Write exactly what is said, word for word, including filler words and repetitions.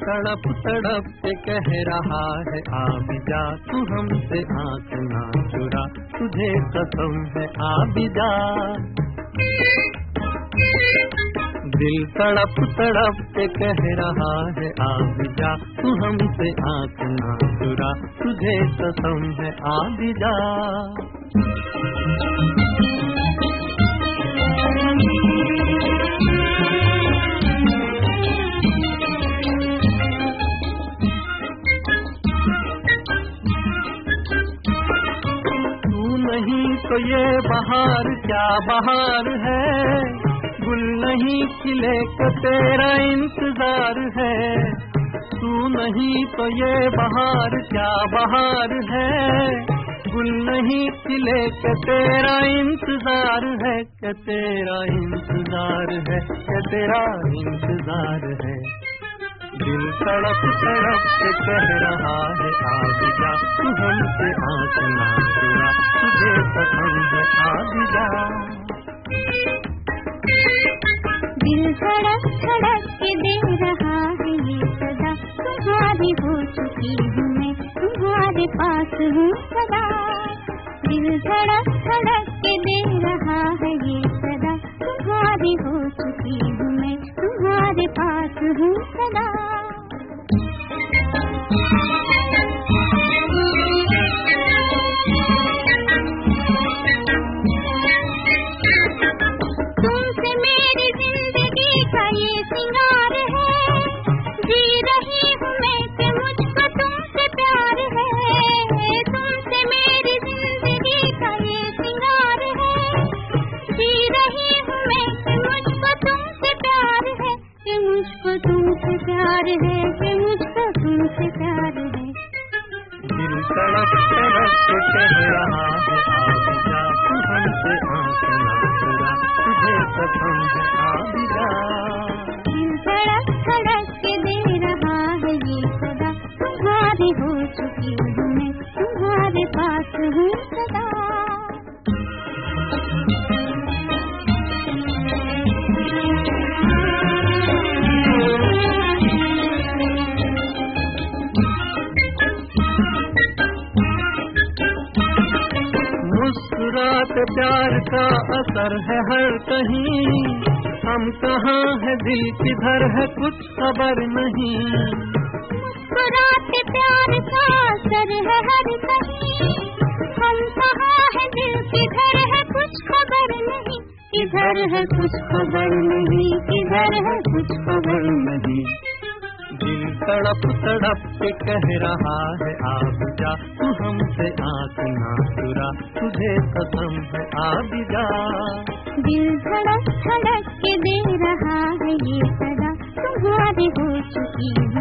तड़प तड़प के कह रहा है आ भी जा, तू हमसे आँख ना चुरा, तुझे कसम है आ भी जा। दिल तड़प तड़प के कह रहा है आ भी जा, तू हमसे आँख ना चुरा, तुझे कसम है आ भी जा। नहीं तो ये बहार क्या बहार है, गुल नहीं खिले का तेरा इंतजार है। तू नहीं तो ये बहार क्या बहार है, गुल नहीं खिले का तेरा इंतजार है, क्या तेरा इंतजार है, क्या तेरा इंतजार है। दिल तड़प तड़प के कह रहा है आ भी जा, तू हमसे आँख ना चुरा, तुझे कसम है आ भी जा। दिल धड़क धड़क के दे रहा है ये सदा, तुम्हारी हो चुकी हूँ मैं, तुम्हारे पास हूँ सदा। दिल धड़क धड़क के दे रहा है ये सदा, तुम्हारी हो चुकी हूँ मैं, तुम्हारे पास हूँ सदा। तुमसे मेरी जिंदगी का ये सिंगार है, जी रही हूँ मैं कि मुझको तुमसे प्यार है। तुमसे मेरी जिंदगी का ये सिंगार है, जी रही हूँ मैं कि मुझको तुमसे प्यार है, कि मुझको तुमसे प्यार है, कि मुझको तुमसे प्यार है। दिल तड़प तड़प के कह रहा है आ भी जा, तू हमसे आँख ना चुरा, तुझे कसम है आ भी जा। दिल धड़क धड़क के दे रहा है ये सदा, तुम्हारी हो चुकी हूँ मैं, तुम्हारे पास हूँ सदा। मुस्कुराते प्यार का असर है हर कहीं, हम कहाँ है दिल किधर है कुछ खबर नहीं। मुस्कुराते प्यार का असर है हर कहीं, हम कहाँ है दिल किधर है कुछ खबर नहीं। किधर है कुछ खबर नहीं, किधर है कुछ खबर नहीं। दिल तड़प तड़प के कह रहा है आ भी जा, तू हमसे आँख ना चुरा, तुझे कसम है आ भी जा। दिल धड़क धड़क के दे रहा है ये सदा, तुम्हारी हो चुकी